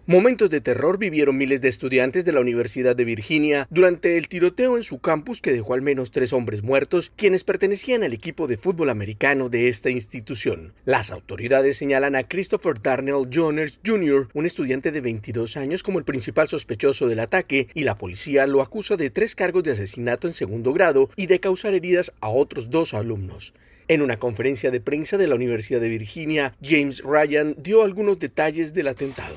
Momentos de terror vivieron miles de estudiantes de la Universidad de Virginia durante el tiroteo en su campus que dejó al menos 3 hombres muertos, quienes pertenecían al equipo de fútbol americano de esta institución. Las autoridades señalan a Christopher Darnell Jones Jr., un estudiante de 22 años, como el principal sospechoso del ataque, y la policía lo acusa de 3 cargos de asesinato en segundo grado y de causar heridas a otros 2 alumnos. En una conferencia de prensa de la Universidad de Virginia, James Ryan dio algunos detalles del atentado.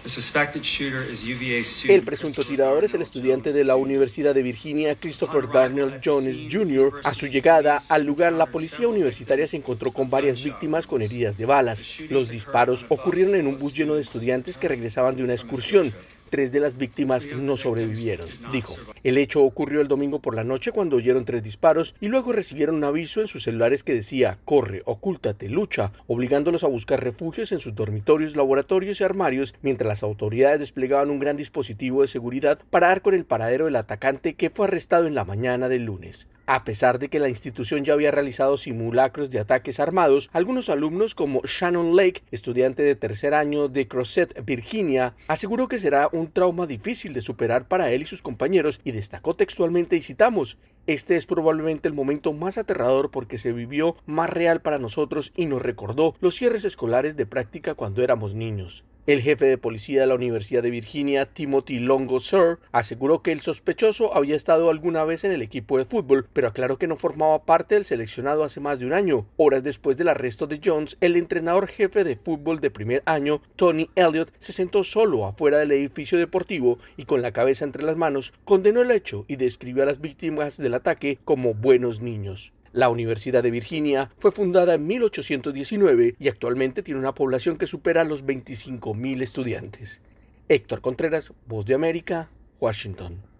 El presunto tirador es el estudiante de la Universidad de Virginia, Christopher Darnell Jones Jr. A su llegada al lugar, la policía universitaria se encontró con varias víctimas con heridas de balas. Los disparos ocurrieron en un bus lleno de estudiantes que regresaban de una excursión. 3 de las víctimas no sobrevivieron, dijo. El hecho ocurrió el domingo por la noche cuando oyeron 3 disparos y luego recibieron un aviso en sus celulares que decía «Corre, ocúltate, lucha», obligándolos a buscar refugios en sus dormitorios, laboratorios y armarios, mientras las autoridades desplegaban un gran dispositivo de seguridad para dar con el paradero del atacante, que fue arrestado en la mañana del lunes. A pesar de que la institución ya había realizado simulacros de ataques armados, algunos alumnos como Shannon Lake, estudiante de 3er año de Crozet, Virginia, aseguró que será un trauma difícil de superar para él y sus compañeros y destacó textualmente, y citamos: «Este es probablemente el momento más aterrador porque se vivió más real para nosotros y nos recordó los cierres escolares de práctica cuando éramos niños». El jefe de policía de la Universidad de Virginia, Timothy Longo Sir, aseguró que el sospechoso había estado alguna vez en el equipo de fútbol, pero aclaró que no formaba parte del seleccionado hace más de un año. Horas después del arresto de Jones, el entrenador jefe de fútbol de primer año, Tony Elliott, se sentó solo afuera del edificio deportivo y con la cabeza entre las manos condenó el hecho y describió a las víctimas del ataque como buenos niños. La Universidad de Virginia fue fundada en 1819 y actualmente tiene una población que supera los 25,000 estudiantes. Héctor Contreras, Voz de América, Washington.